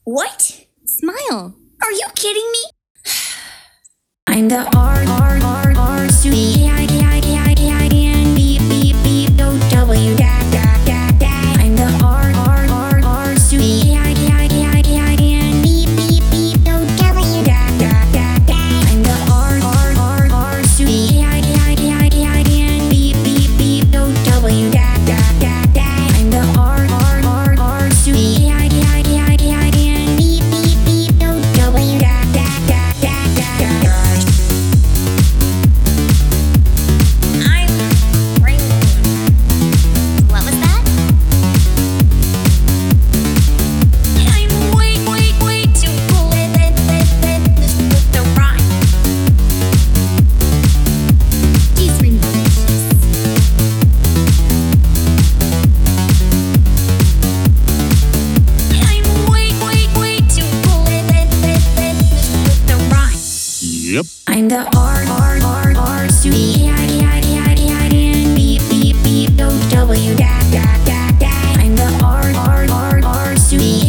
What? Smile. Are you kidding me? I'm the R student. B-B-B-B-O-W. I'm the R student. B-B-B-O-W. I'm the R student. B-B-B-O-W. I'm the R student. Yep. I'm the R student. B-B-B-O-W. I'm the R student.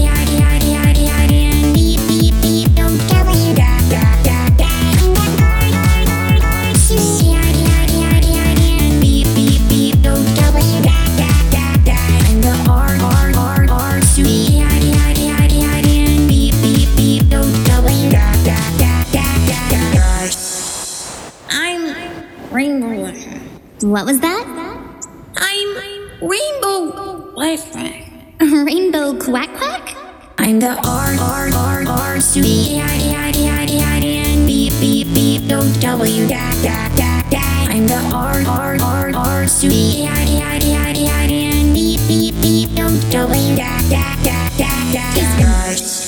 Rainbow. What was that? I'm Rainbow Wi-Fi. Rainbow Quack Quack? I'm the R student. B-B-B-O-W. I'm the R student. B-B-B-O-W.